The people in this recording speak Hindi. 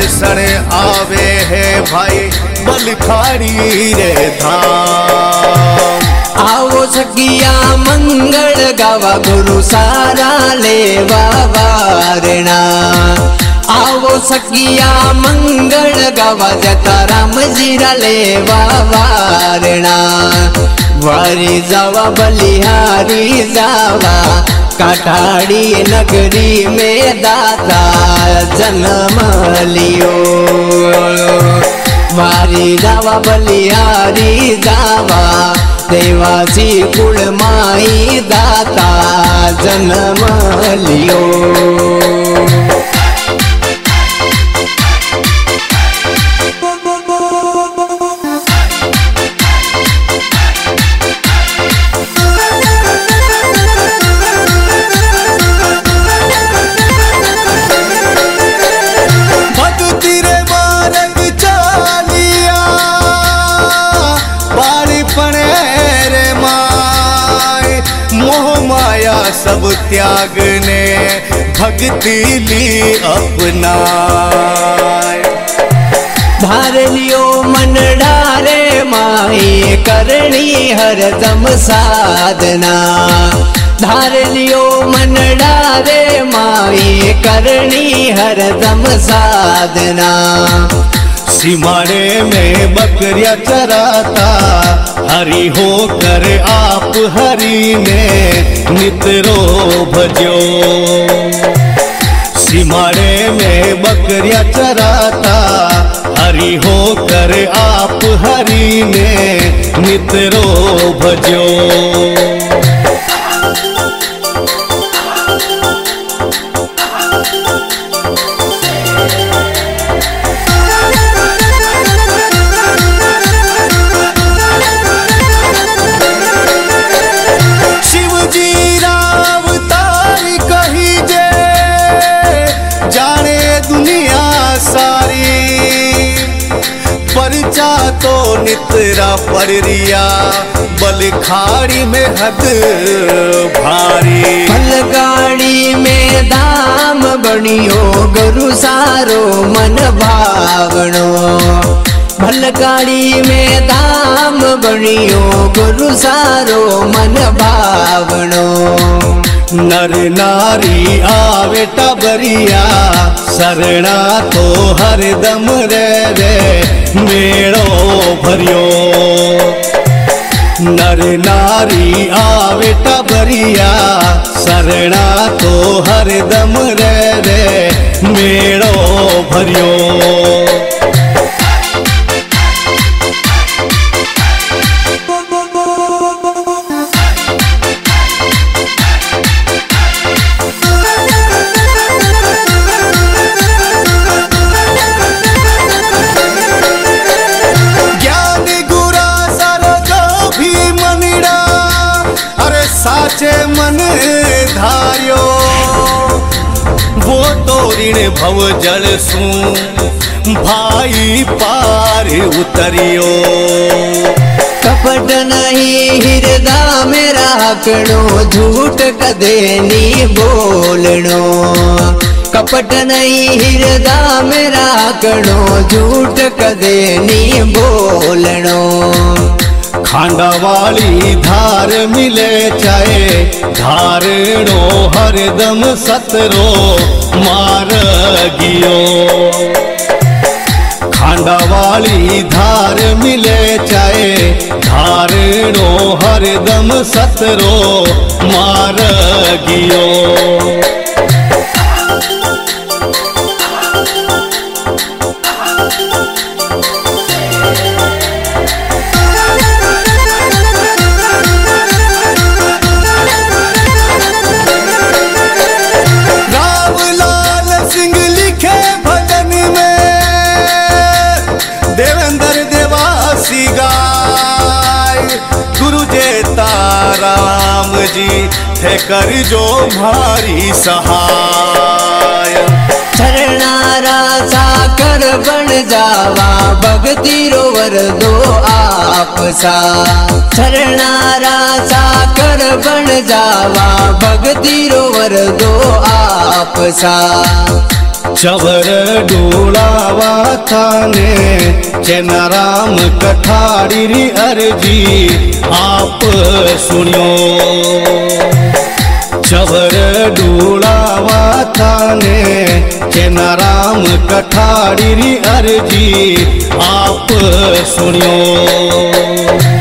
दर्शन आवे है भाई बलखाड़ी रे धाम। आओ सखिया मंगल गावा गुरु सारा लेवा वारणा। आओ सखिया मंगल गावा जता राम जीरा लेवा वारणा। वारी जावा बलिहारी जावा काठाड़ी नगरी में दाता जन्म लियो। वारी जावा बलिहारी जावा देवासी कुल माई दाता जन्म लियो। सब त्याग ने भक्ति ली अपना। धार लियो मन डारे माई करनी हरदम साधना। धार लियो मन डारे माई करनी हरदम साधना। सिमाड़े में बकरिया चराता हरि हो कर आप हरि ने नितरो भजो। सिमाड़े में बकरिया चराता हरि हो कर आप हरि ने नितरो भजो। तो नितरा पड़ रिया बलखाड़ी में हद भारी। बलगाड़ी में दाम बनियो गुरु सारो मन भावनो। बलगाड़ी में दाम बनियो गुरु सारो मन भावनो। नर नारी आवे टबरिया शरणा तो हरदम रे मेड़ो भरियो। नर नारी आवे टबरिया शरणा तो हरदम रे मेड़ो भरियो। साचे मन धारियो वो तो ऋण भव जल सू भाई पार उतरियो। कपट नहीं हृदय में राखणो झूठ कदे नी बोलणो। कपट नहीं हृदय में राखणो झूठ कदे नी बोलणो। खांडा वाली धार मिले चाहे धारणो हरदम सतरो मार गियो। खांडा वाली धार मिले चाहे धारणो हरदम सतरो मार गियो। राम जी थे कर जो भारी सहाय। शरणारा साकर बन जावा भक्ति रोवर दो आपसा। शरणारा साकर बन जावा भक्ति रोवर दो आपसा। चवर डोलावा थाने चैना राम कठाड़ी री अर्जी आप सुनियो। चवर डोलावा थाने चैना राम कठाड़ी री अर्जी आप सुनियो।